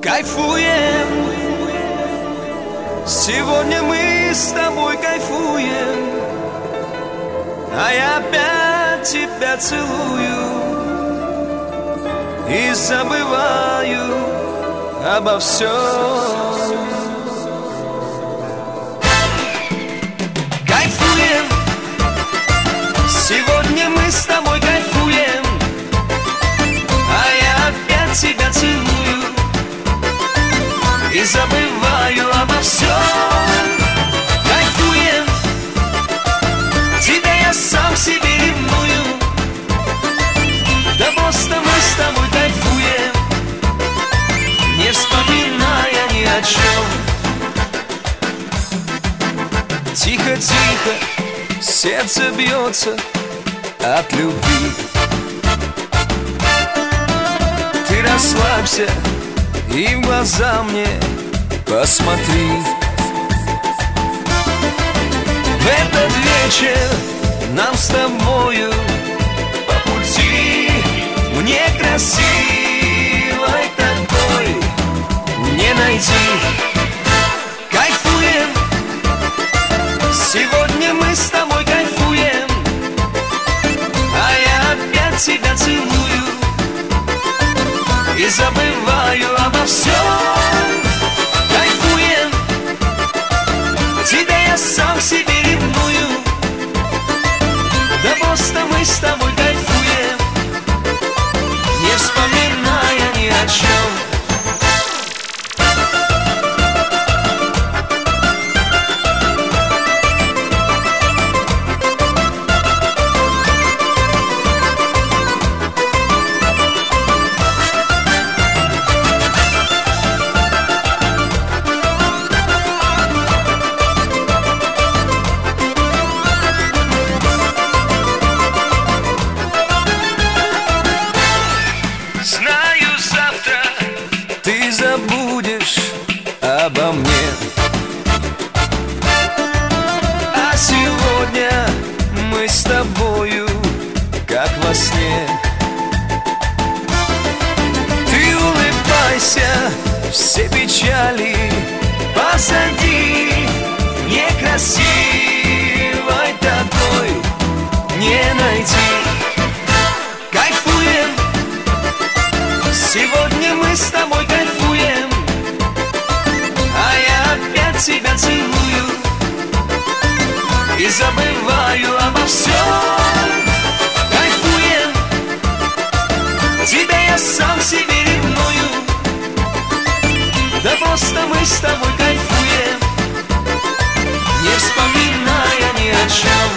Кайфуем, сегодня мы с тобой кайфуем, а я опять тебя целую и забываю обо всем. Кайфуем, сегодня мы с тобой кайфуем, а я опять тебя целую и забываю обо всем. Кайфуем, тебя я сам себе ревную, да просто мы с тобой кайфуем, не вспоминая ни о чем. Тихо-тихо сердце бьется от любви. Ты расслабься и в глаза мне посмотри. В этот вечер нам с тобою по пути, мне красивой такой не найти. Кайфуем, сегодня мы с тобой кайфуем, а я опять тебя целую и забываю обо всем. Кайфуем, тебя я сам себе ревную, да просто мы с тобой кайфуем, не вспоминая ни о чем. Ты забудешь обо мне, а сегодня мы с тобою как во сне. Ты улыбайся, все печали позади, некрасивой такой не найти. Кайфуем, сегодня мы с тобой кайфуем, а я опять тебя целую и забываю обо всем. Кайфуем, тебя я сам себе ревную, да просто мы с тобой кайфуем, не вспоминая ни о чем.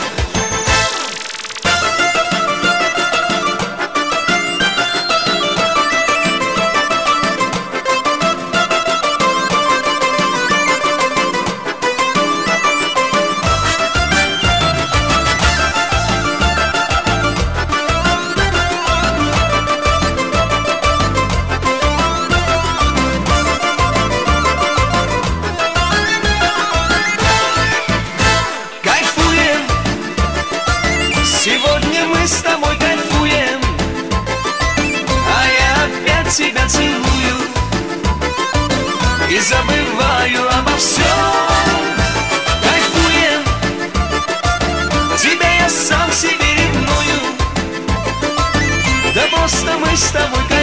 Сегодня мы с тобой кайфуем, а я опять тебя целую и забываю обо всем. Кайфуем, тебя я сам себе ревную, да просто мы с тобой кайфуем,